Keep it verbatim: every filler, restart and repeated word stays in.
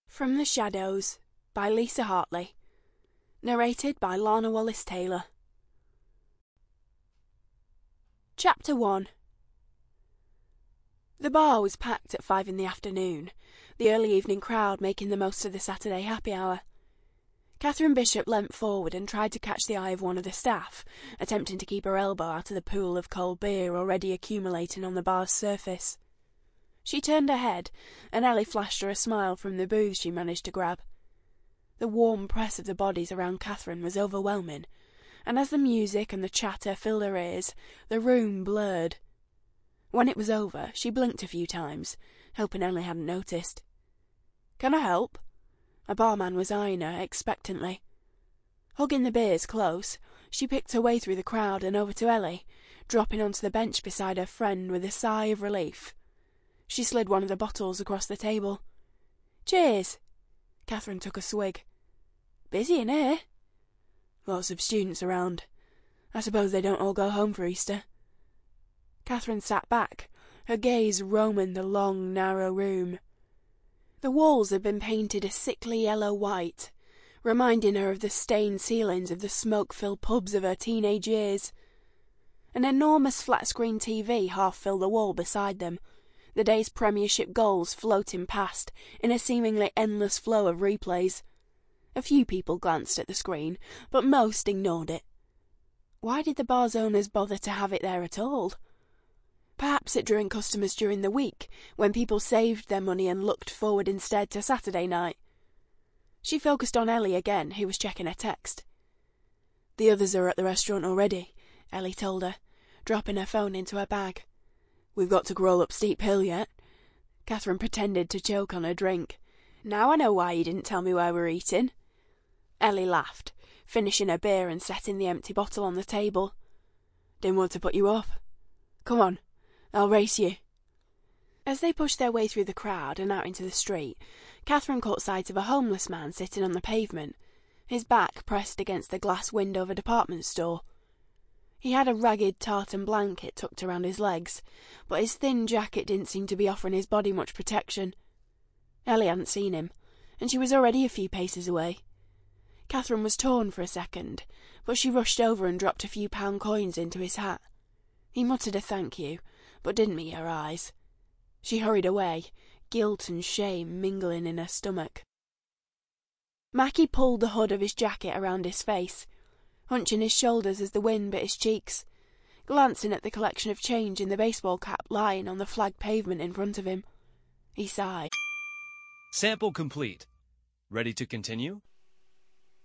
From the Shadows by Lisa Hartley. Narrated by Lana Wallace-Taylor. Chapter one. The bar was packed at five in the afternoon, the early evening crowd making the most of the Saturday happy hour. Catherine Bishop leant forward and tried to catch the eye of one of the staff, attempting to keep her elbow out of the pool of cold beer already accumulating on the bar's surface. She turned her head, and Ellie flashed her a smile from the booth she managed to grab. The warm press of the bodies around Catherine was overwhelming, and as the music and the chatter filled her ears, the room blurred. When it was over, she blinked a few times, hoping Ellie hadn't noticed. "Can I help?" A barman was eyeing her expectantly. Hugging the beers close, she picked her way through the crowd and over to Ellie, dropping onto the bench beside her friend with a sigh of relief. She slid one of the bottles across the table. "Cheers!" Catherine took a swig. "Busy in here?" "Lots of students around. I suppose they don't all go home for Easter." Catherine sat back, her gaze roaming the long, narrow room. The walls had been painted a sickly yellow-white, reminding her of the stained ceilings of the smoke-filled pubs of her teenage years. An enormous flat-screen T V half-filled the wall beside them, the day's Premiership goals floating past in a seemingly endless flow of replays. A few people glanced at the screen, but most ignored it. Why did the bar's owners bother to have it there at all? Perhaps it drew in customers during the week, when people saved their money and looked forward instead to Saturday night. She focused on Ellie again, who was checking her text. "The others are at the restaurant already," Ellie told her, dropping her phone into her bag. "We've got to crawl up Steep Hill yet." Catherine pretended to choke on her drink. "Now I know why you didn't tell me where we're eating." Ellie laughed, finishing her beer and setting the empty bottle on the table. "Didn't want to put you off. Come on, I'll race you." As they pushed their way through the crowd and out into the street, Catherine caught sight of a homeless man sitting on the pavement, his back pressed against the glass window of a department store. He had a ragged tartan blanket tucked around his legs, but his thin jacket didn't seem to be offering his body much protection. Ellie hadn't seen him, and she was already a few paces away. Catherine was torn for a second, but she rushed over and dropped a few pound coins into his hat. He muttered a thank you, but didn't meet her eyes. She hurried away, guilt and shame mingling in her stomach. Mackie pulled the hood of his jacket around his face, hunching his shoulders as the wind bit his cheeks, glancing at the collection of change in the baseball cap lying on the flagged pavement in front of him. He sighed. Sample complete. Ready to continue?